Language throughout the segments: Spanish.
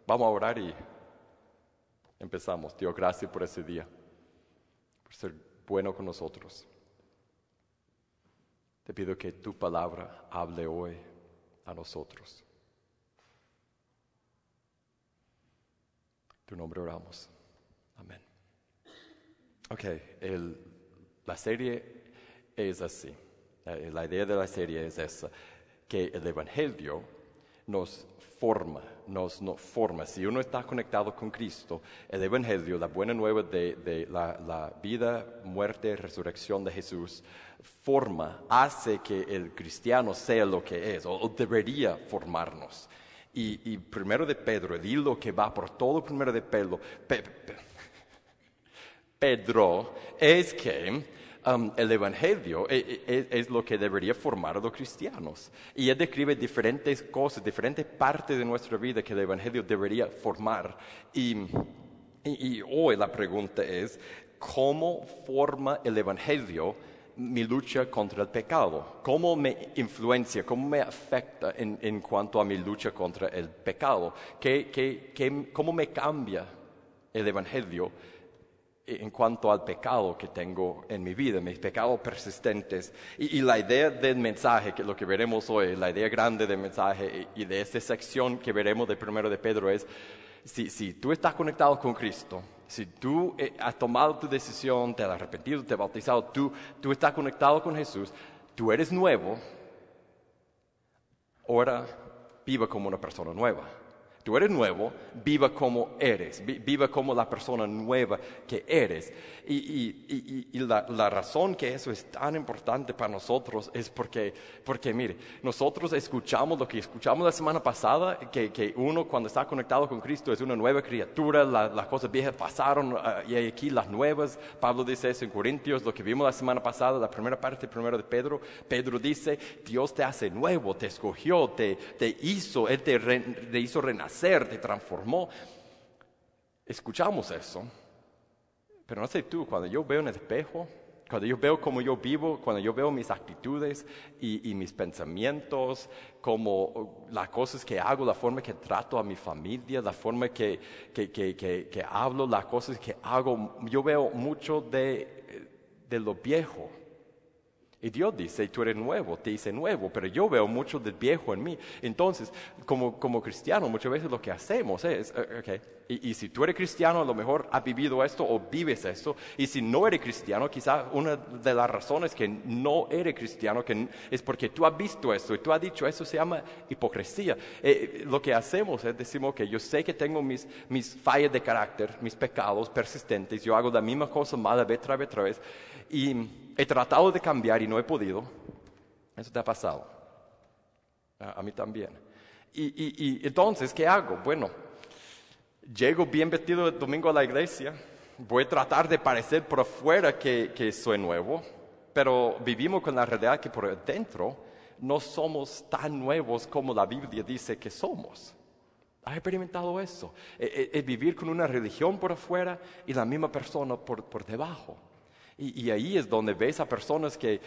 Vamos a orar y empezamos. Dios, gracias por ese día, por ser bueno con nosotros. Te pido que tu palabra hable hoy a nosotros. En tu nombre oramos. Amén. Ok, la serie es así. La idea de la serie es esa, que el Evangelio nos forma. Si uno está conectado con Cristo, el Evangelio, la buena nueva de la vida, muerte, resurrección de Jesús, hace que el cristiano sea lo que es, o debería formarnos. Y primero de Pedro, el hilo que va por todo primero de Pedro, es que el Evangelio es lo que debería formar a los cristianos. Y él describe diferentes cosas, diferentes partes de nuestra vida que el Evangelio debería formar. Y hoy la pregunta es, ¿cómo forma el Evangelio mi lucha contra el pecado? ¿Cómo me influencia, cómo me afecta en cuanto a mi lucha contra el pecado? ¿Cómo me cambia el Evangelio en cuanto al pecado que tengo en mi vida, mis pecados persistentes? Y la idea del mensaje, que lo que veremos hoy, la idea grande del mensaje y de esta sección que veremos de primero de Pedro es, si tú estás conectado con Cristo, si tú has tomado tu decisión, te has arrepentido, te has bautizado, tú estás conectado con Jesús, tú eres nuevo, ahora viva como una persona nueva. Tú eres nuevo, viva como eres, viva como la persona nueva que eres. Y la razón que eso es tan importante para nosotros es porque mire, nosotros escuchamos lo que escuchamos la semana pasada, que uno cuando está conectado con Cristo es una nueva criatura, las cosas viejas pasaron y hay aquí las nuevas. Pablo dice eso en Corintios, lo que vimos la semana pasada, la primera parte primero de Pedro. Pedro dice, Dios te hace nuevo, te escogió, te hizo, Él te hizo renacer, te transformó. Escuchamos eso, pero no sé tú, cuando yo veo en el espejo, cuando yo veo cómo yo vivo, cuando yo veo mis actitudes y mis pensamientos, como las cosas que hago, la forma que trato a mi familia, la forma que hablo, las cosas que hago, yo veo mucho de lo viejo. Y Dios dice, tú eres nuevo, te hice nuevo, pero yo veo mucho del viejo en mí. Entonces, como cristiano, muchas veces lo que hacemos es, y si tú eres cristiano, a lo mejor has vivido esto o vives esto. Y si no eres cristiano, quizás una de las razones que no eres cristiano es porque tú has visto esto y tú has dicho, eso se llama hipocresía. Lo que hacemos es decimos, yo sé que tengo mis fallas de carácter, mis pecados persistentes, yo hago la misma cosa mala vez tras vez, y he tratado de cambiar y no he podido. Eso te ha pasado. A mí también. Y entonces, ¿qué hago? Bueno, llego bien vestido el domingo a la iglesia. Voy a tratar de parecer por afuera que soy nuevo. Pero vivimos con la realidad que por dentro no somos tan nuevos como la Biblia dice que somos. ¿Has experimentado eso? Es vivir con una religión por afuera y la misma persona por debajo. Y ahí es donde ves a personas que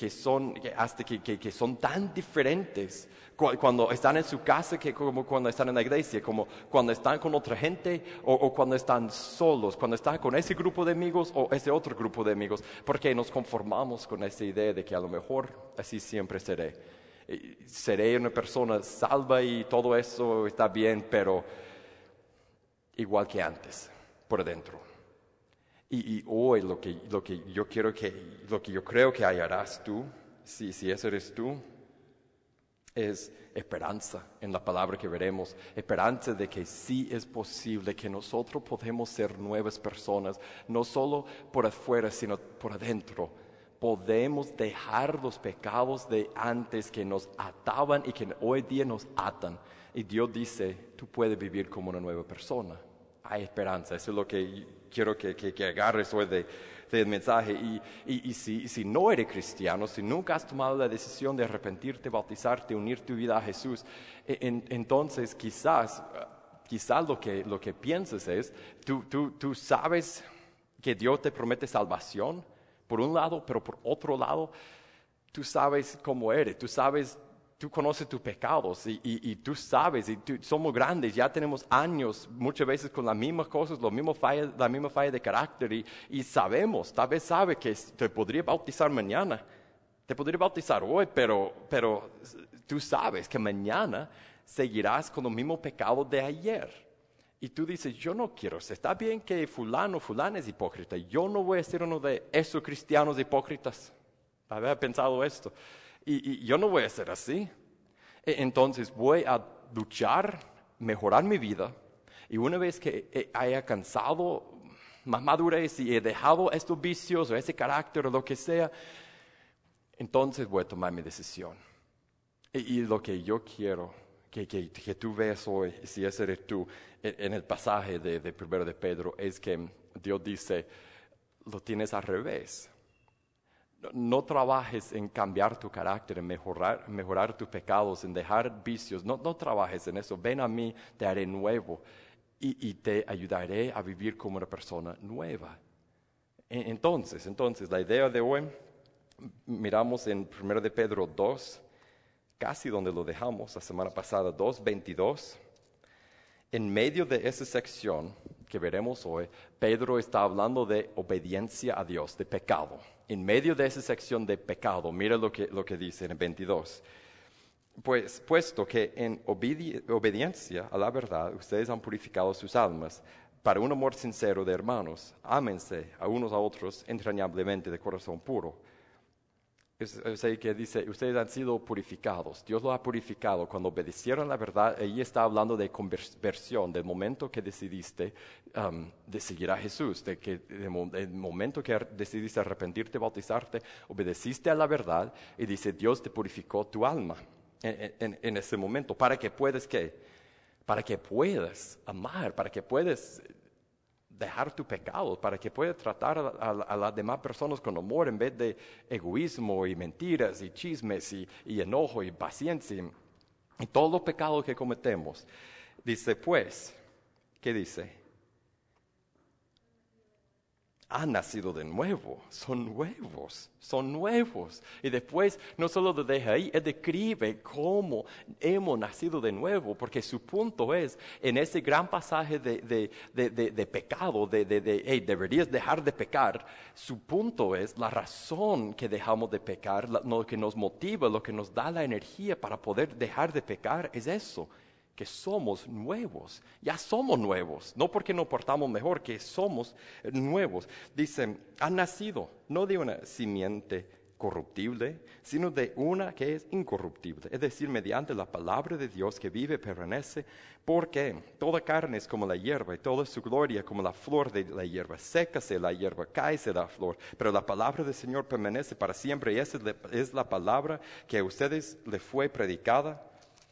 son tan diferentes cuando están en su casa que como cuando están en la iglesia, como cuando están con otra gente o cuando están solos, cuando están con ese grupo de amigos o ese otro grupo de amigos, porque nos conformamos con esa idea de que a lo mejor así siempre seré. Seré una persona salva y todo eso está bien, pero igual que antes, por dentro. Y hoy lo que yo creo que hallarás tú, si ese eres tú, es esperanza en la palabra que veremos, esperanza de que sí es posible que nosotros podemos ser nuevas personas, no solo por afuera, sino por adentro. Podemos dejar los pecados de antes que nos ataban y que hoy día nos atan. Y Dios dice, tú puedes vivir como una nueva persona. Hay esperanza, eso es lo que quiero que agarres hoy del mensaje. Y si no eres cristiano, si nunca has tomado la decisión de arrepentirte, bautizarte, unir tu vida a Jesús, entonces quizás lo que piensas es, tú sabes que Dios te promete salvación, por un lado, pero por otro lado, tú sabes cómo eres, tú sabes tú conoces tus pecados y tú sabes, somos grandes, ya tenemos años muchas veces con las mismas cosas, la misma falla de carácter y sabemos, tal vez sabe que te podría bautizar mañana, te podría bautizar hoy, pero tú sabes que mañana seguirás con los mismos pecados de ayer. Y tú dices, yo no quiero ser, está bien que fulana es hipócrita, yo no voy a ser uno de esos cristianos hipócritas. Había pensado esto. Y yo no voy a ser así. Entonces voy a luchar, mejorar mi vida. Y una vez que haya alcanzado más madurez y he dejado estos vicios o ese carácter o lo que sea, entonces voy a tomar mi decisión. Y lo que yo quiero que tú veas hoy, si ese eres tú, en el pasaje de 1 de Pedro, es que Dios dice, lo tienes al revés. No trabajes en cambiar tu carácter, en mejorar tus pecados, en dejar vicios. No trabajes en eso. Ven a mí, te haré nuevo y te ayudaré a vivir como una persona nueva. Entonces, la idea de hoy, miramos en 1 de Pedro 2, casi donde lo dejamos la semana pasada, 2:22. En medio de esa sección que veremos hoy, Pedro está hablando de obediencia a Dios, de pecado. En medio de esa sección de pecado, mira lo que dice en el 22. Pues, puesto que en obediencia a la verdad ustedes han purificado sus almas para un amor sincero de hermanos, ámense a unos a otros entrañablemente de corazón puro. Es ahí que dice, ustedes han sido purificados, Dios los ha purificado. Cuando obedecieron la verdad, ahí está hablando de conversión, del momento que decidiste de seguir a Jesús, del momento que decidiste arrepentirte, bautizarte, obedeciste a la verdad y dice, Dios te purificó tu alma en ese momento, para que puedas, ¿qué? Para que puedas amar, para que puedas dejar tu pecado, para que puedas tratar a las demás personas con amor en vez de egoísmo y mentiras y chismes y enojo y paciencia y todos los pecados que cometemos. Dice pues, ¿qué dice? Han nacido de nuevo, son nuevos. Y después no solo lo deja ahí, él describe cómo hemos nacido de nuevo, porque su punto es, en ese gran pasaje de pecado, hey, deberías dejar de pecar, su punto es la razón que dejamos de pecar, lo que nos motiva, lo que nos da la energía para poder dejar de pecar, es eso. Que somos nuevos, ya somos nuevos, no porque nos portamos mejor, que somos nuevos. Dice, han nacido no de una simiente corruptible, sino de una que es incorruptible, es decir, mediante la palabra de Dios que vive y permanece, porque toda carne es como la hierba y toda su gloria como la flor de la hierba. Sécase la hierba, cáese la flor, pero la palabra del Señor permanece para siempre, y esa es la palabra que a ustedes les fue predicada.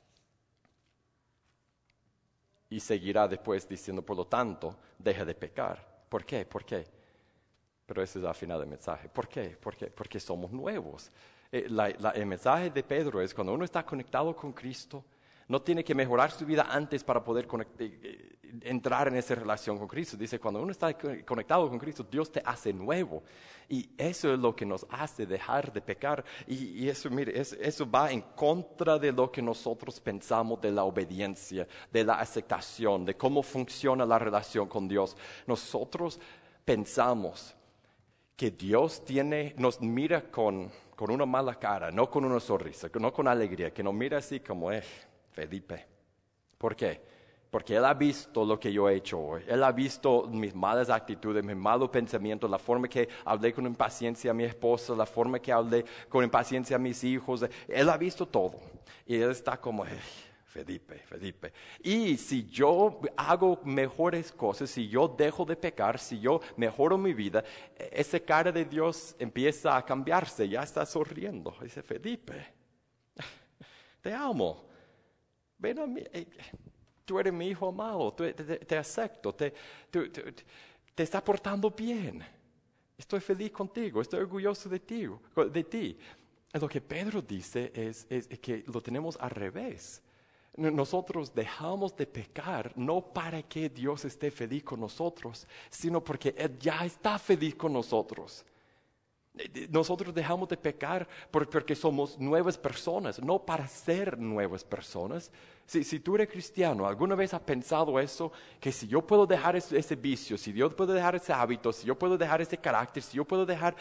Y seguirá después diciendo, por lo tanto, deja de pecar. ¿Por qué? Pero ese es al final del mensaje. ¿Por qué? Porque somos nuevos. El mensaje de Pedro es, cuando uno está conectado con Cristo, no tiene que mejorar su vida antes para poder entrar en esa relación con Cristo. Dice, cuando uno está conectado con Cristo, Dios te hace nuevo. Y eso es lo que nos hace dejar de pecar. Y eso, mire, eso va en contra de lo que nosotros pensamos de la obediencia, de la aceptación, de cómo funciona la relación con Dios. Nosotros pensamos que Dios nos mira con una mala cara, no con una sonrisa, no con alegría, que nos mira así como Felipe. ¿Por qué? Porque Él ha visto lo que yo he hecho hoy. Él ha visto mis malas actitudes, mis malos pensamientos, la forma que hablé con impaciencia a mi esposa, la forma que hablé con impaciencia a mis hijos. Él ha visto todo. Y Él está como, Felipe. Y si yo hago mejores cosas, si yo dejo de pecar, si yo mejoro mi vida, esa cara de Dios empieza a cambiarse, ya está sonriendo. Dice, Felipe, te amo. Ven a mí, tú eres mi hijo amado, te acepto, te estás portando bien. Estoy feliz contigo, estoy orgulloso de ti. Lo que Pedro dice es que lo tenemos al revés. Nosotros dejamos de pecar no para que Dios esté feliz con nosotros, sino porque Él ya está feliz con nosotros. Nosotros dejamos de pecar porque somos nuevas personas, no para ser nuevas personas. Si tú eres cristiano, ¿alguna vez has pensado eso? Que si yo puedo dejar ese vicio, si yo puedo dejar ese hábito, si yo puedo dejar ese carácter, si yo puedo dejar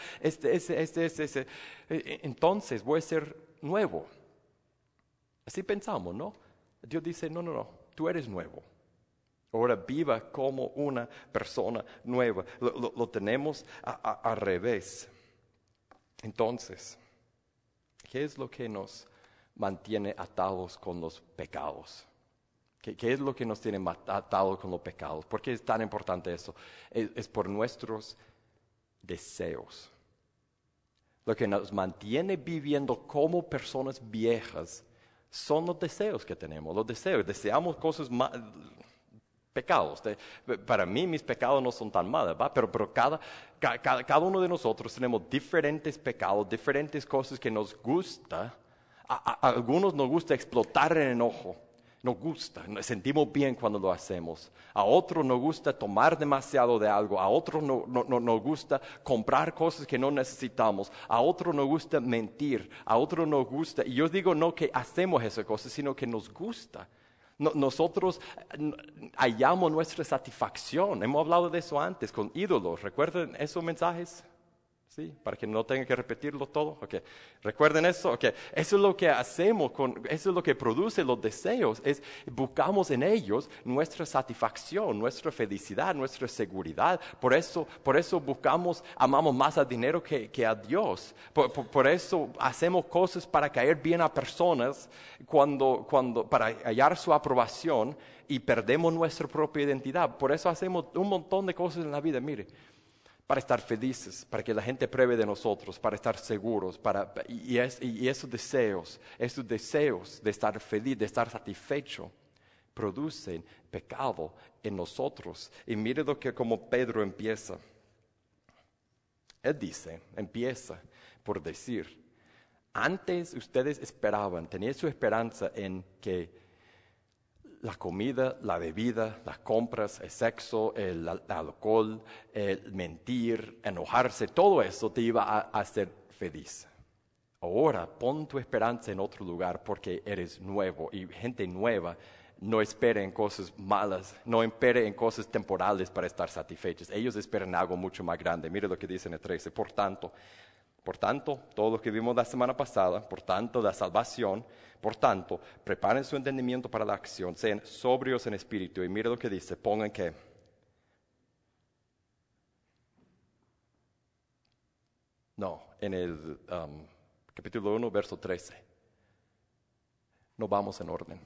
entonces voy a ser nuevo. Así pensamos, ¿no? Dios dice, no, tú eres nuevo. Ahora viva como una persona nueva. Lo tenemos al revés. Entonces, ¿qué es lo que nos mantiene atados con los pecados? ¿Qué es lo que nos tiene atados con los pecados? ¿Por qué es tan importante eso? Es por nuestros deseos. Lo que nos mantiene viviendo como personas viejas son los deseos que tenemos. Los deseos, deseamos cosas pecados. Para mí mis pecados no son tan malos, ¿va? Pero cada uno de nosotros tenemos diferentes pecados, diferentes cosas que nos gusta. A algunos nos gusta explotar en enojo, nos gusta, nos sentimos bien cuando lo hacemos. A otros nos gusta tomar demasiado de algo, a otros nos gusta comprar cosas que no necesitamos, a otros nos gusta mentir, a otros nos gusta, y yo digo no que hacemos esas cosas, sino que nos gusta. Nosotros hallamos nuestra satisfacción. Hemos hablado de eso antes con ídolos. ¿Recuerdan esos mensajes? ¿Sí? Para que no tengan que repetirlo todo. Okay. ¿Recuerden eso? Okay. Eso es lo que hacemos, eso es lo que produce los deseos. Buscamos en ellos nuestra satisfacción, nuestra felicidad, nuestra seguridad. Por eso amamos más al dinero que a Dios. Por eso hacemos cosas para caer bien a personas para hallar su aprobación y perdemos nuestra propia identidad. Por eso hacemos un montón de cosas en la vida. Mire. Para estar felices, para que la gente pruebe de nosotros, para estar seguros, y esos deseos de estar feliz, de estar satisfecho, producen pecado en nosotros. Y mire lo que como Pedro empieza. Él empieza por decir, antes ustedes tenían su esperanza en que la comida, la bebida, las compras, el sexo, el alcohol, el mentir, enojarse, todo eso te iba a hacer feliz. Ahora pon tu esperanza en otro lugar porque eres nuevo y gente nueva no espera en cosas malas, no espera en cosas temporales para estar satisfechos. Ellos esperan algo mucho más grande. Mire lo que dice en el 13. Por tanto, todo lo que vimos la semana pasada, por tanto, la salvación, por tanto, preparen su entendimiento para la acción, sean sobrios en espíritu. Y mire lo que dice, pongan que en el capítulo 1, verso 13. No vamos en orden.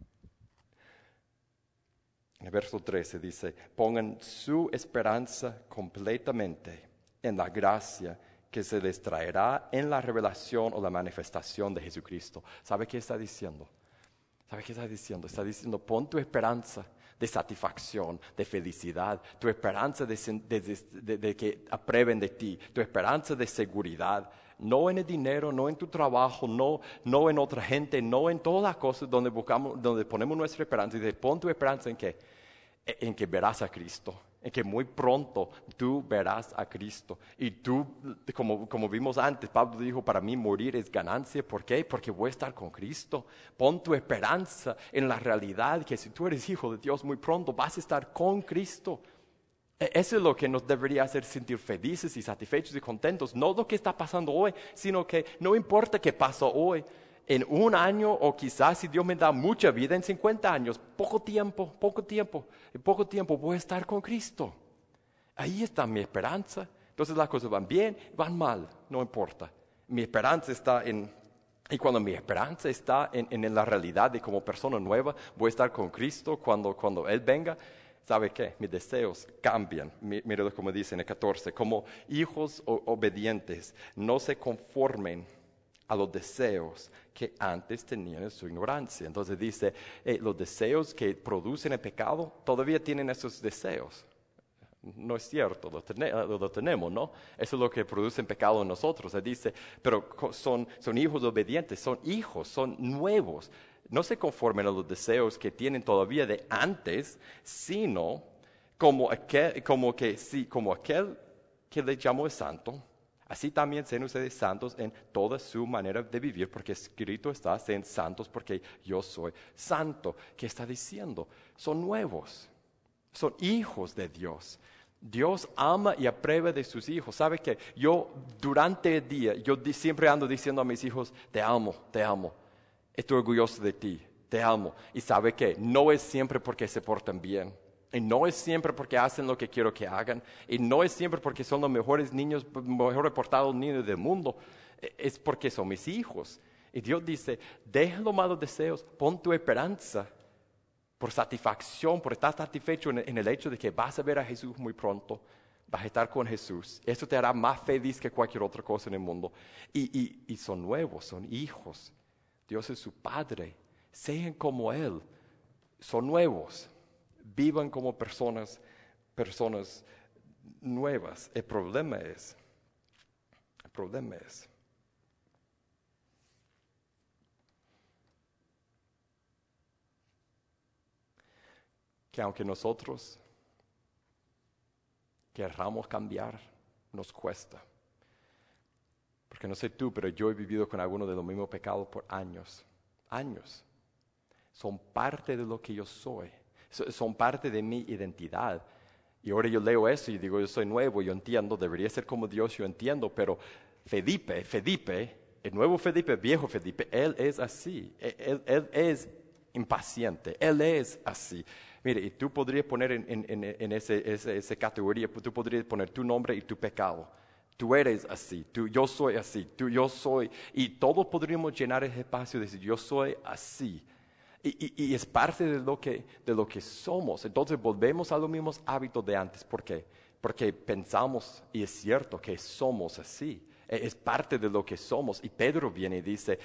En el verso 13 dice, pongan su esperanza completamente en la gracia que se les traerá en la revelación o la manifestación de Jesucristo. ¿Sabe qué está diciendo? Está diciendo, pon tu esperanza de satisfacción, de felicidad, tu esperanza de que aprueben de ti, tu esperanza de seguridad, no en el dinero, no en tu trabajo, no en otra gente, no en todas las cosas donde ponemos nuestra esperanza. Y pon tu esperanza en qué? En que verás a Cristo. En que muy pronto tú verás a Cristo. Y tú, como vimos antes, Pablo dijo, para mí morir es ganancia. ¿Por qué? Porque voy a estar con Cristo. Pon tu esperanza en la realidad que si tú eres hijo de Dios, muy pronto vas a estar con Cristo. Eso es lo que nos debería hacer sentir felices y satisfechos y contentos. No lo que está pasando hoy, sino que no importa qué pasó hoy. En un año o quizás si Dios me da mucha vida, en 50 años, poco tiempo, voy a estar con Cristo. Ahí está mi esperanza. Entonces las cosas van bien, van mal, no importa. Mi esperanza está y cuando mi esperanza está en la realidad de como persona nueva, voy a estar con Cristo cuando Él venga. ¿Sabe qué? Mis deseos cambian. Míralo como dice en el 14. Como hijos obedientes, no se conformen a los deseos que antes tenían en su ignorancia. Entonces dice, los deseos que producen el pecado, todavía tienen esos deseos. No es cierto, lo tenemos, ¿no? Eso es lo que produce el pecado en nosotros. Él dice, pero son hijos obedientes, son hijos, son nuevos. No se conformen a los deseos que tienen todavía de antes, sino como aquel que le llamó el santo, Así también sean ustedes santos en toda su manera de vivir, porque escrito está, sean santos porque yo soy santo. ¿Qué está diciendo? Son nuevos, son hijos de Dios. Dios ama y aprueba de sus hijos. ¿Sabe qué? Yo durante el día, siempre ando diciendo a mis hijos, te amo, estoy orgulloso de ti, te amo. Y ¿sabe qué? No es siempre porque se portan bien. Y no es siempre porque hacen lo que quiero que hagan. Y no es siempre porque son los mejores niños, mejor portados niños del mundo. Es porque son mis hijos. Y Dios dice, deja los malos deseos, pon tu esperanza por satisfacción, por estar satisfecho en el hecho de que vas a ver a Jesús muy pronto. Vas a estar con Jesús. Eso te hará más feliz que cualquier otra cosa en el mundo. Y son nuevos, son hijos. Dios es su Padre. Sean como Él. Son nuevos. Vivan como personas nuevas. El problema es que aunque nosotros querramos cambiar, nos cuesta. Porque no sé tú, pero yo he vivido con algunos de los mismos pecados por años. Son parte de lo que yo soy. Son parte de mi identidad. Y ahora yo leo eso y digo, yo soy nuevo, yo entiendo, debería ser como Dios, yo entiendo, pero Felipe, el nuevo Felipe, el viejo Felipe, él es así, él es impaciente, él es así. Mire, y tú podrías poner en esa categoría, tú podrías poner tu nombre y tu pecado. Tú eres así, yo soy así, yo soy, y todos podríamos llenar ese espacio de decir, yo soy así. Y es parte de lo que somos. Entonces volvemos a los mismos hábitos de antes. ¿Por qué? Porque pensamos, y es cierto, que somos así. Es parte de lo que somos. Y Pedro viene y dice,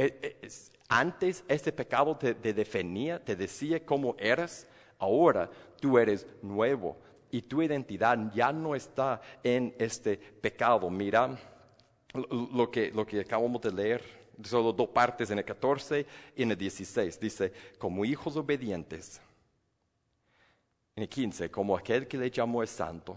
antes este pecado te definía, te decía cómo eras. Ahora tú eres nuevo. Y tu identidad ya no está en este pecado. Mira lo que acabamos de leer. Solo dos partes, en el 14 y en el 16. Dice, como hijos obedientes. En el 15, como aquel que le llamó es santo.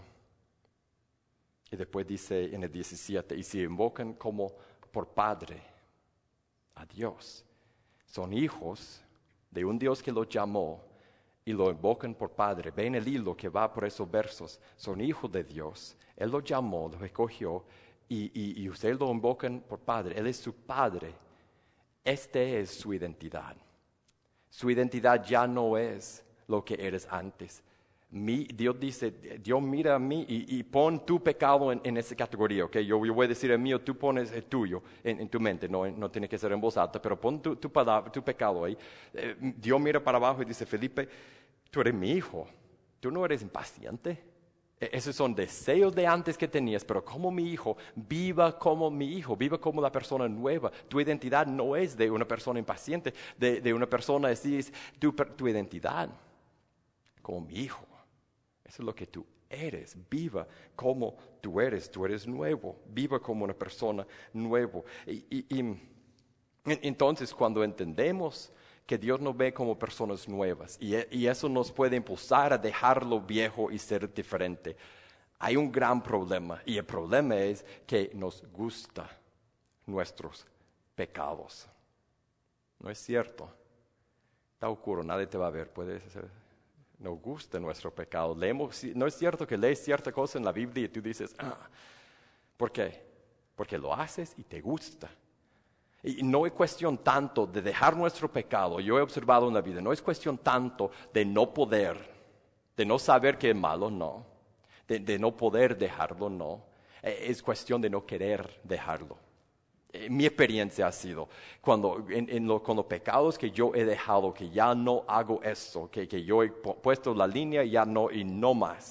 Y después dice en el 17, y si invocan como por Padre a Dios. Son hijos de un Dios que los llamó y lo invocan por Padre. Ven el hilo que va por esos versos. Son hijos de Dios. Él los llamó, los escogió. Y ustedes lo invocan por Padre. Él es su Padre. Esta es su identidad. Su identidad ya no es lo que eres antes. Dios dice, Dios mira a mí y pon tu pecado en esa categoría. ¿Okay? Yo voy a decir el mío, tú pones el tuyo en tu mente. No tiene que ser en voz alta, pero pon tu pecado ahí. Dios mira para abajo y dice, Felipe, tú eres mi hijo. Tú no eres impaciente. Esos son deseos de antes que tenías, pero como mi hijo, viva como mi hijo, viva como la persona nueva. Tu identidad no es de una persona impaciente, de una persona así, es tu identidad como mi hijo. Eso es lo que tú eres, viva como tú eres nuevo, viva como una persona nueva. Y entonces cuando entendemos que Dios nos ve como personas nuevas y eso nos puede impulsar a dejar lo viejo y ser diferente. Hay un gran problema y el problema es que nos gustan nuestros pecados. No es cierto. Está oscuro, nadie te va a ver. Nos gusta nuestro pecado. No es cierto que lees cierta cosa en la Biblia y tú dices, ¿por qué? Porque lo haces y te gusta. Y no es cuestión tanto de dejar nuestro pecado. Yo he observado en la vida, no es cuestión tanto de no poder, de no saber que es malo, no. De no poder dejarlo, no. Es cuestión de no querer dejarlo. Mi experiencia ha sido, con los pecados que yo he dejado, que ya no hago eso, que yo he puesto la línea ya no y no más.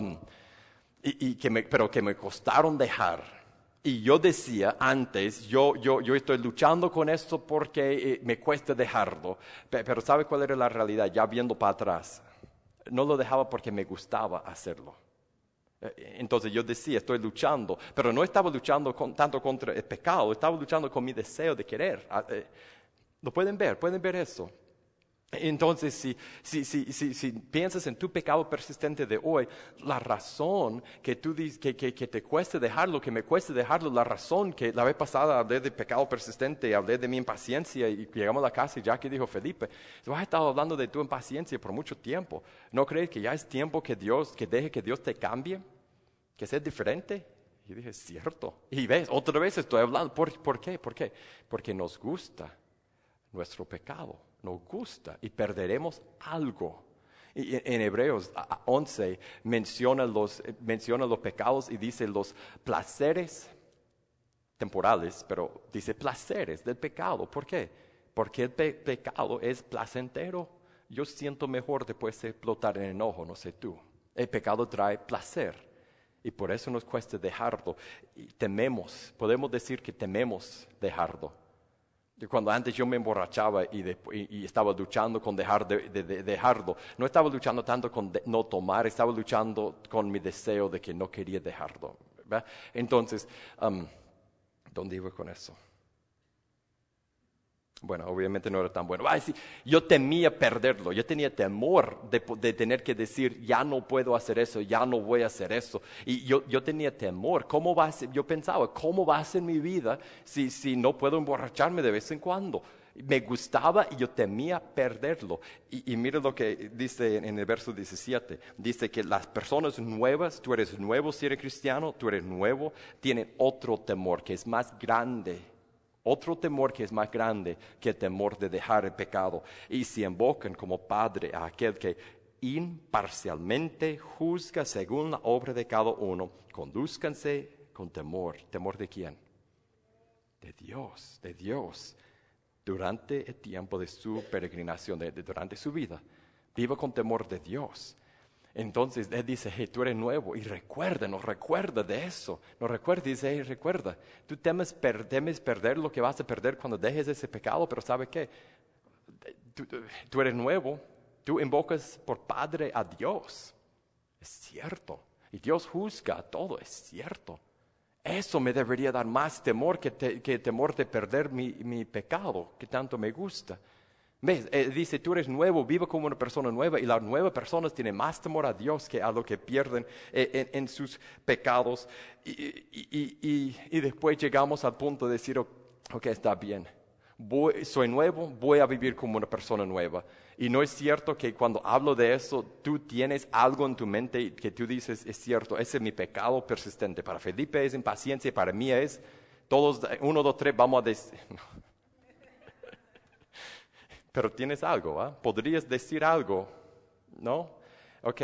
Pero que me costaron dejar. Y yo decía antes, yo estoy luchando con esto porque me cuesta dejarlo. Pero ¿sabe cuál era la realidad? Ya viendo para atrás, no lo dejaba porque me gustaba hacerlo. Entonces yo decía, estoy luchando, pero no estaba luchando tanto contra el pecado, estaba luchando con mi deseo de querer. ¿Lo pueden ver eso? Entonces, si piensas en tu pecado persistente de hoy, la razón que tú dices que te cueste dejarlo, que me cueste dejarlo, la razón que la vez pasada hablé de pecado persistente, hablé de mi impaciencia y llegamos a la casa y Jackie dijo, Felipe, tú has estado hablando de tu impaciencia por mucho tiempo. ¿No crees que ya es tiempo que deje que Dios te cambie? ¿Que sea diferente? Y dije, es cierto. Y ves, otra vez estoy hablando. ¿Por qué? ¿Por qué? Porque nos gusta nuestro pecado. Nos gusta y perderemos algo. Y en Hebreos 11 menciona los pecados y dice los placeres temporales, pero dice placeres del pecado. ¿Por qué? Porque el pecado es placentero. Yo siento mejor después de explotar en enojo, no sé tú. El pecado trae placer y por eso nos cuesta dejarlo. Y podemos decir que tememos dejarlo. Cuando antes yo me emborrachaba y estaba luchando con dejar de dejarlo, no estaba luchando tanto con no tomar, estaba luchando con mi deseo de que no quería dejarlo, ¿verdad? Entonces, ¿dónde iba con eso? Bueno, obviamente no era tan bueno. Sí, yo temía perderlo, yo tenía temor de tener que decir, ya no puedo hacer eso, ya no voy a hacer eso. Y yo tenía temor, yo pensaba, ¿cómo va a ser mi vida si no puedo emborracharme de vez en cuando? Me gustaba y yo temía perderlo. Y mira lo que dice en el verso 17. Dice que las personas nuevas, tú eres nuevo si eres cristiano, tú eres nuevo, tienen otro temor que es más grande. Otro temor que es más grande que el temor de dejar el pecado. Y si invocan como Padre a aquel que imparcialmente juzga según la obra de cada uno, condúzcanse con temor. ¿Temor de quién? De Dios, de Dios. Durante el tiempo de su peregrinación, durante su vida. Viva con temor de Dios. Entonces Él dice, hey, tú eres nuevo y nos recuerda de eso. Nos recuerda y dice, hey, recuerda, tú temes perder lo que vas a perder cuando dejes ese pecado, pero ¿sabe qué? Tú eres nuevo, tú invocas por Padre a Dios. Es cierto. Y Dios juzga todo, es cierto. Eso me debería dar más temor que temor de perder mi pecado, que tanto me gusta. ¿Ves? Dice, tú eres nuevo, vive como una persona nueva. Y las nuevas personas tienen más temor a Dios que a lo que pierden en sus pecados. Y después llegamos al punto de decir, ok, está bien. Soy nuevo, voy a vivir como una persona nueva. Y no es cierto que cuando hablo de eso, tú tienes algo en tu mente que tú dices, es cierto, ese es mi pecado persistente. Para Felipe es impaciencia, para mí es, todos, 1, 2, 3, vamos a decir... Pero tienes algo, ¿ah? Podrías decir algo, ¿no? Ok.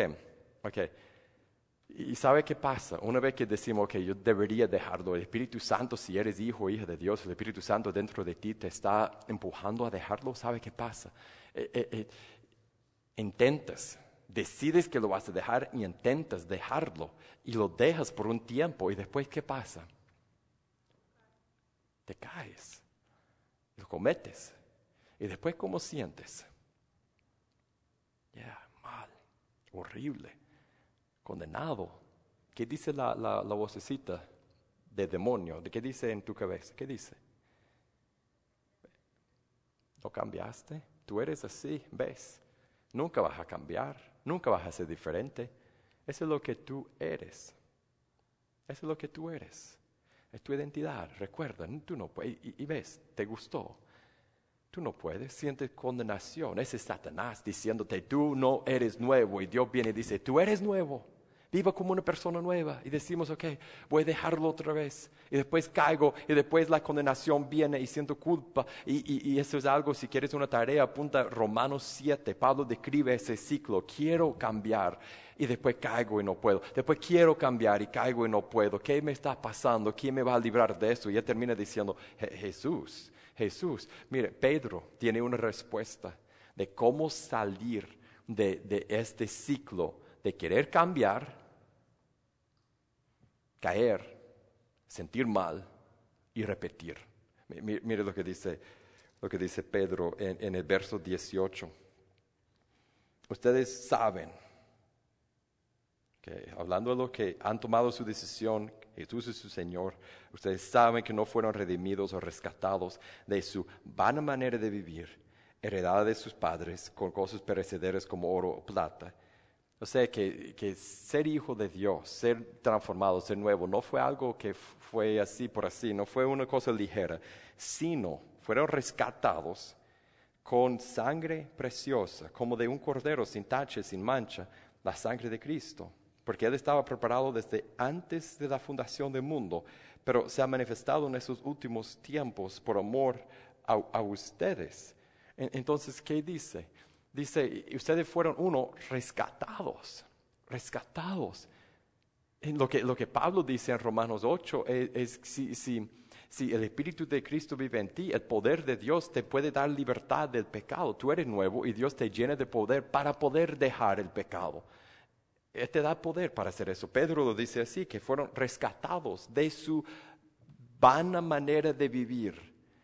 ¿Y sabe qué pasa? Una vez que decimos, ok, yo debería dejarlo, el Espíritu Santo, si eres hijo o hija de Dios, el Espíritu Santo dentro de ti te está empujando a dejarlo, ¿sabe qué pasa? Decides que lo vas a dejar y intentas dejarlo y lo dejas por un tiempo y después, ¿qué pasa? Te caes, lo cometes. ¿Y después cómo sientes? Mal, horrible, condenado. ¿Qué dice la vocecita de demonio? ¿De qué dice en tu cabeza? ¿Qué dice? ¿No cambiaste? Tú eres así, ¿ves? Nunca vas a cambiar, nunca vas a ser diferente. Eso es lo que tú eres. Eso es lo que tú eres. Es tu identidad, recuerda, tú no puedes. Y ves, ¿te gustó? Tú no puedes, sientes condenación. Ese es Satanás diciéndote, tú no eres nuevo. Y Dios viene y dice, tú eres nuevo. Viva como una persona nueva. Y decimos, ok, voy a dejarlo otra vez. Y después caigo y después la condenación viene y siento culpa. Y eso es algo, si quieres una tarea, apunta Romanos 7. Pablo describe ese ciclo. Quiero cambiar y después caigo y no puedo. Después quiero cambiar y caigo y no puedo. ¿Qué me está pasando? ¿Quién me va a librar de eso? Y él termina diciendo, Jesús. Mire, Pedro tiene una respuesta de cómo salir de este ciclo de querer cambiar, caer, sentir mal y repetir. Mire lo que dice Pedro en el verso 18. Ustedes saben que hablando de lo que han tomado su decisión, Jesús es su Señor, ustedes saben que no fueron redimidos o rescatados de su vana manera de vivir heredada de sus padres, con cosas perecederas como oro o plata. O sea que ser hijo de Dios, ser transformado, ser nuevo, no fue algo que fue así por así, no fue una cosa ligera, sino fueron rescatados con sangre preciosa, como de un cordero sin tache, sin mancha, la sangre de Cristo. Porque Él estaba preparado desde antes de la fundación del mundo, pero se ha manifestado en esos últimos tiempos por amor a ustedes. Entonces, ¿qué dice? Dice, ustedes fueron rescatados. Lo que Pablo dice en Romanos 8 es si el Espíritu de Cristo vive en ti, el poder de Dios te puede dar libertad del pecado. Tú eres nuevo y Dios te llena de poder para poder dejar el pecado. Él te da poder para hacer eso. Pedro lo dice así, que fueron rescatados de su vana manera de vivir,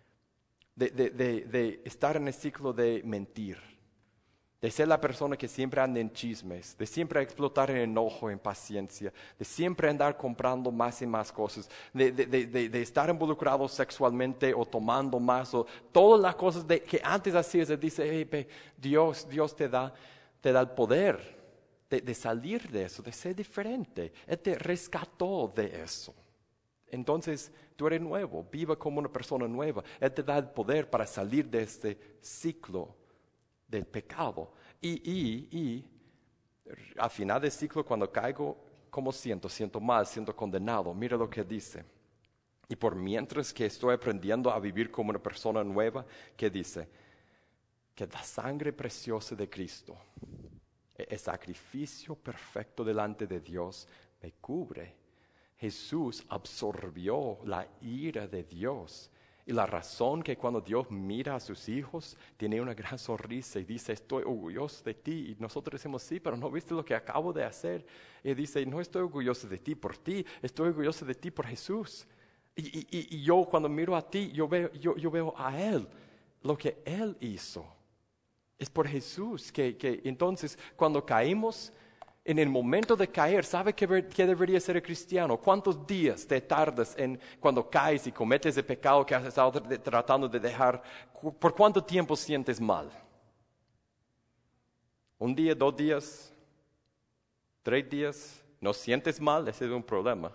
de estar en el ciclo de mentir, de ser la persona que siempre anda en chismes, de siempre explotar en enojo, en paciencia, de siempre andar comprando más y más cosas, de estar involucrado sexualmente o tomando más, o todas las cosas que antes hacías. Él dice, hey, Dios te da el poder de salir de eso, de ser diferente. Él te rescató de eso. Entonces, tú eres nuevo, viva como una persona nueva. Él te da el poder para salir de este ciclo del pecado. Y al final del ciclo, cuando caigo, ¿cómo siento? Siento mal, siento condenado. Mira lo que dice. Y por mientras que estoy aprendiendo a vivir como una persona nueva, ¿qué dice? Que la sangre preciosa de Cristo, el sacrificio perfecto delante de Dios, me cubre. Jesús absorbió la ira de Dios. Y la razón que cuando Dios mira a sus hijos, tiene una gran sonrisa y dice, estoy orgulloso de ti. Y nosotros decimos, sí, pero ¿no viste lo que acabo de hacer? Y dice, no estoy orgulloso de ti por ti, estoy orgulloso de ti por Jesús. Y yo cuando miro a ti, yo veo a Él, lo que Él hizo. Es por Jesús que entonces cuando caímos, en el momento de caer, ¿sabe qué debería ser el cristiano? ¿Cuántos días te tardas cuando caes y cometes el pecado que has estado tratando de dejar? ¿Por cuánto tiempo sientes mal? ¿Un día, 2 días, 3 días? ¿No sientes mal? Ese es un problema.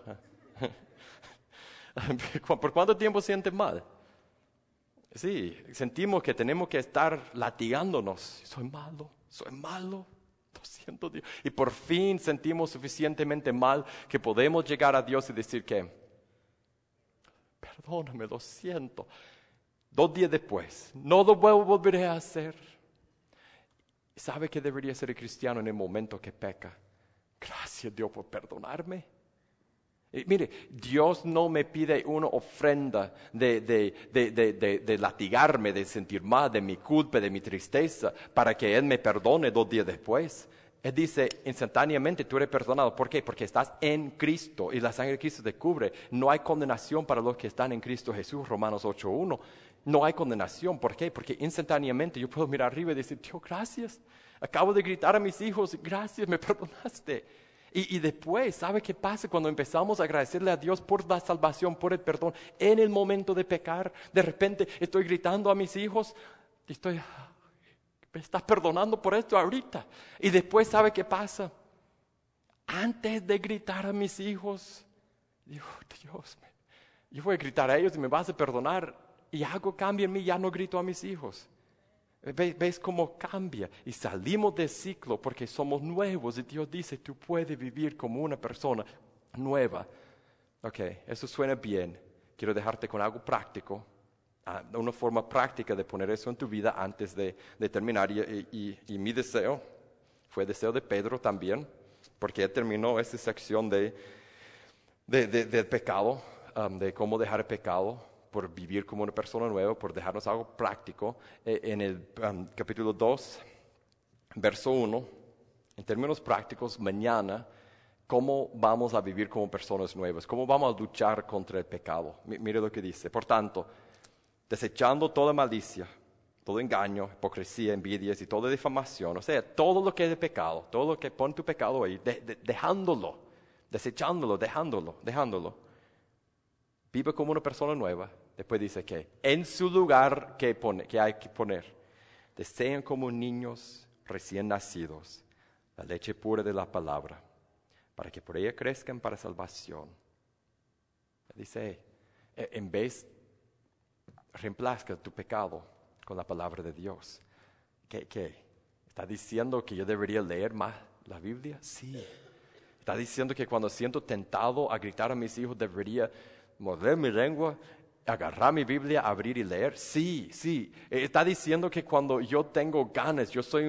¿Por cuánto tiempo sientes mal? Sí, sentimos que tenemos que estar latigándonos. Soy malo. Lo siento, Dios. Y por fin sentimos suficientemente mal que podemos llegar a Dios y decir que, perdóname, lo siento. 2 días después, no lo volveré a hacer. ¿Sabe qué debería ser el cristiano en el momento que peca? Gracias, Dios, por perdonarme. Mire, Dios no me pide una ofrenda de latigarme, de sentir mal, de mi culpa, de mi tristeza, para que Él me perdone 2 días después. Él dice instantáneamente, tú eres perdonado. ¿Por qué? Porque estás en Cristo y la sangre de Cristo te cubre. No hay condenación para los que están en Cristo Jesús, Romanos 8:1. No hay condenación. ¿Por qué? Porque instantáneamente yo puedo mirar arriba y decir, Dios, gracias. Acabo de gritar a mis hijos, gracias, me perdonaste. Y después, ¿sabe qué pasa cuando empezamos a agradecerle a Dios por la salvación, por el perdón? En el momento de pecar, de repente estoy gritando a mis hijos, me estás perdonando por esto ahorita. Y después, ¿sabe qué pasa? Antes de gritar a mis hijos, digo, Dios, yo voy a gritar a ellos y me vas a perdonar. Y algo cambia en mí, ya no grito a mis hijos. ¿Ves cómo cambia? Y salimos del ciclo porque somos nuevos. Y Dios dice, tú puedes vivir como una persona nueva. Ok, eso suena bien. Quiero dejarte con algo práctico. Una forma práctica de poner eso en tu vida antes de terminar. Y mi deseo, fue el deseo de Pedro también, porque él terminó esta sección del pecado, de cómo dejar el pecado, por vivir como una persona nueva, por dejarnos algo práctico. En el capítulo 2, verso 1, en términos prácticos, mañana, ¿cómo vamos a vivir como personas nuevas? ¿Cómo vamos a luchar contra el pecado? Mire lo que dice. Por tanto, desechando toda malicia, todo engaño, hipocresía, envidias y toda difamación, o sea, todo lo que es de pecado, todo lo que pone tu pecado ahí, dejándolo, desechándolo, dejándolo. Vive como una persona nueva. Después dice que en su lugar, ¿qué hay que poner? Deseen como niños recién nacidos la leche pura de la palabra, para que por ella crezcan para salvación. Dice, en vez, reemplaza tu pecado con la palabra de Dios. ¿Qué? ¿Está diciendo que yo debería leer más la Biblia? Sí. ¿Está diciendo que cuando siento tentado a gritar a mis hijos debería morder mi lengua, agarrar mi Biblia, abrir y leer? Sí, sí. Está diciendo que cuando yo tengo ganas, yo soy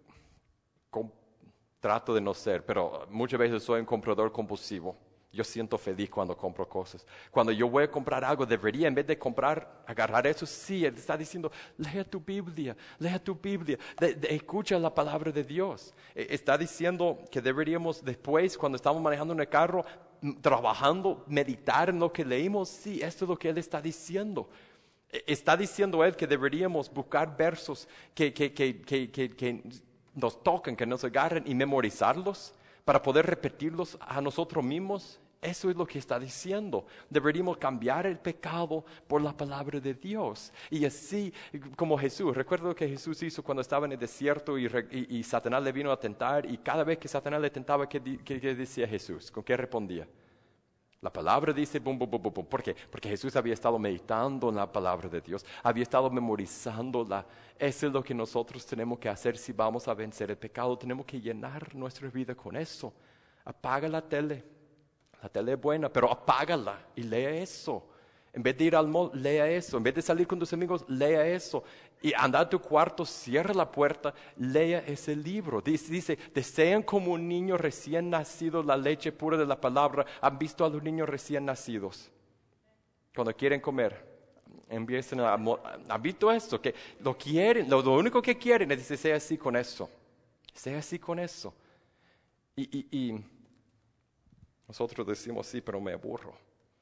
trato de no ser, pero muchas veces soy un comprador compulsivo. Yo siento feliz cuando compro cosas. Cuando yo voy a comprar algo, debería, en vez de comprar, agarrar eso. Sí, Él está diciendo, lea tu Biblia, escucha la palabra de Dios. Está diciendo que deberíamos después, cuando estamos manejando en el carro, trabajando, meditar en lo que leímos. Sí, esto es lo que Él está diciendo. Está diciendo Él que deberíamos buscar versos que nos toquen, que nos agarren y memorizarlos para poder repetirlos a nosotros mismos. Eso es lo que está diciendo. Deberíamos cambiar el pecado por la palabra de Dios. Y así como Jesús, recuerdo lo que Jesús hizo cuando estaba en el desierto y Satanás le vino a tentar, y cada vez que Satanás le tentaba, ¿qué decía Jesús? ¿Con qué respondía? La palabra dice, bum, bum, bum, bum, bum. ¿Por qué? Porque Jesús había estado meditando en la palabra de Dios, había estado memorizándola. Eso es lo que nosotros tenemos que hacer si vamos a vencer el pecado. Tenemos que llenar nuestra vida con eso. Apaga la tele. La tele es buena, pero apágala y lea eso. En vez de ir al mall, lea eso. En vez de salir con tus amigos, lea eso. Y anda a tu cuarto, cierra la puerta, lea ese libro. Dice, desean como un niño recién nacido la leche pura de la palabra. ¿Han visto a los niños recién nacidos? Cuando quieren comer, empiezan ¿han visto esto? Que lo quieren, lo único que quieren es decir, sea así con eso. Sea así con eso. Y nosotros decimos, sí, pero me aburro.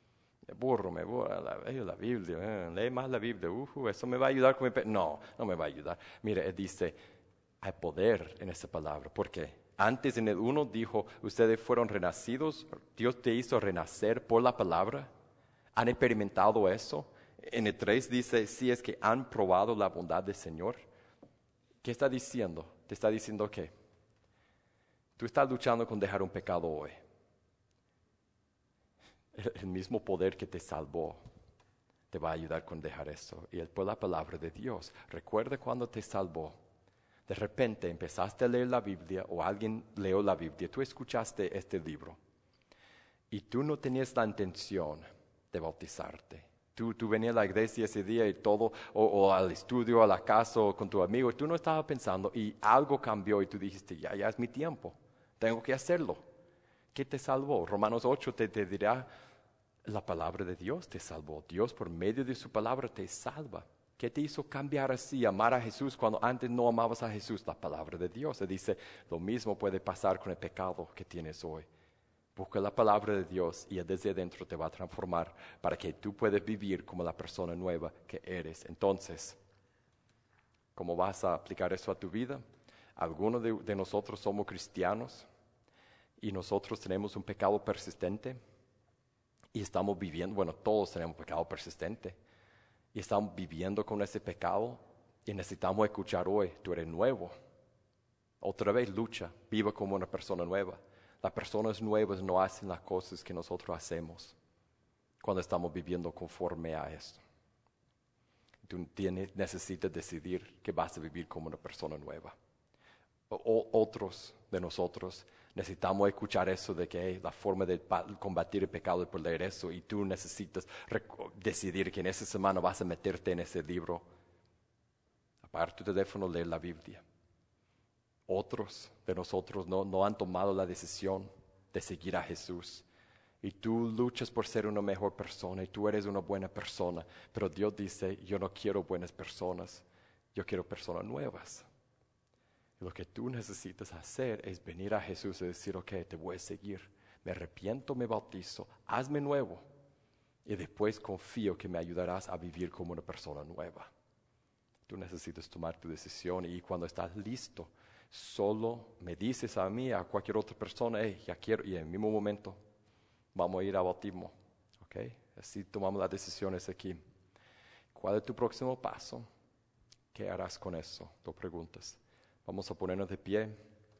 La Biblia, lee más la Biblia, eso me va a ayudar con mi No, no me va a ayudar. Mire, él dice, hay poder en esa palabra, porque antes en el 1 dijo, ustedes fueron renacidos, Dios te hizo renacer por la palabra, han experimentado eso. En el 3 dice, si es que han probado la bondad del Señor. ¿Qué está diciendo? Te está diciendo que tú estás luchando con dejar un pecado hoy. El mismo poder que te salvó te va a ayudar con dejar eso. Y es por la palabra de Dios. Recuerda cuando te salvó. De repente empezaste a leer la Biblia o alguien leyó la Biblia. Tú escuchaste este libro. Y tú no tenías la intención de bautizarte. Tú venías a la iglesia ese día y todo, o al estudio, a la casa, o con tu amigo. Y tú no estabas pensando y algo cambió y tú dijiste, ya es mi tiempo. Tengo que hacerlo. ¿Qué te salvó? Romanos 8 te dirá, la palabra de Dios te salvó. Dios por medio de su palabra te salva. ¿Qué te hizo cambiar así, amar a Jesús cuando antes no amabas a Jesús? La palabra de Dios. Se dice, lo mismo puede pasar con el pecado que tienes hoy. Busca la palabra de Dios y desde adentro te va a transformar para que tú puedas vivir como la persona nueva que eres. Entonces, ¿cómo vas a aplicar eso a tu vida? Algunos de nosotros somos cristianos y nosotros tenemos un pecado persistente. Y estamos viviendo, bueno, todos tenemos pecado persistente. Y estamos viviendo con ese pecado y necesitamos escuchar hoy, tú eres nuevo. Otra vez lucha, viva como una persona nueva. Las personas nuevas no hacen las cosas que nosotros hacemos cuando estamos viviendo conforme a esto. Tú necesitas decidir que vas a vivir como una persona nueva. Otros de nosotros necesitamos escuchar eso de que la forma de combatir el pecado es por leer eso, y tú necesitas decidir que en esa semana vas a meterte en ese libro. Apagar tu teléfono, leer la Biblia. Otros de nosotros no han tomado la decisión de seguir a Jesús. Y tú luchas por ser una mejor persona y tú eres una buena persona. Pero Dios dice, yo no quiero buenas personas, yo quiero personas nuevas. Lo que tú necesitas hacer es venir a Jesús y decir, ok, te voy a seguir. Me arrepiento, me bautizo, hazme nuevo. Y después confío que me ayudarás a vivir como una persona nueva. Tú necesitas tomar tu decisión y cuando estás listo, solo me dices a mí, a cualquier otra persona, ya quiero, y en el mismo momento vamos a ir a bautismo. ¿Ok? Así tomamos las decisiones aquí. ¿Cuál es tu próximo paso? ¿Qué harás con eso? Tú preguntas. Vamos a ponernos de pie.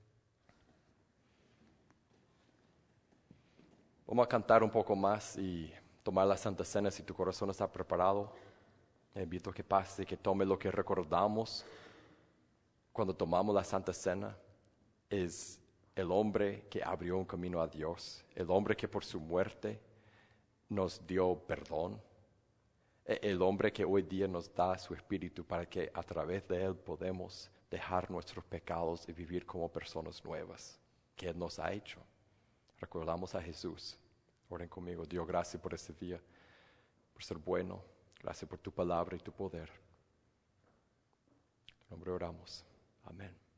Vamos a cantar un poco más y tomar la Santa Cena si tu corazón está preparado. Te invito a que pase, que tome lo que recordamos cuando tomamos la Santa Cena. Es el hombre que abrió un camino a Dios, el hombre que por su muerte nos dio perdón, el hombre que hoy día nos da su espíritu para que a través de él podemos dejar nuestros pecados y vivir como personas nuevas que él nos ha hecho. Recordamos a Jesús. Oren conmigo. Dios, gracias por este día, por ser bueno. Gracias por tu palabra y tu poder. En tu nombre oramos. Amén.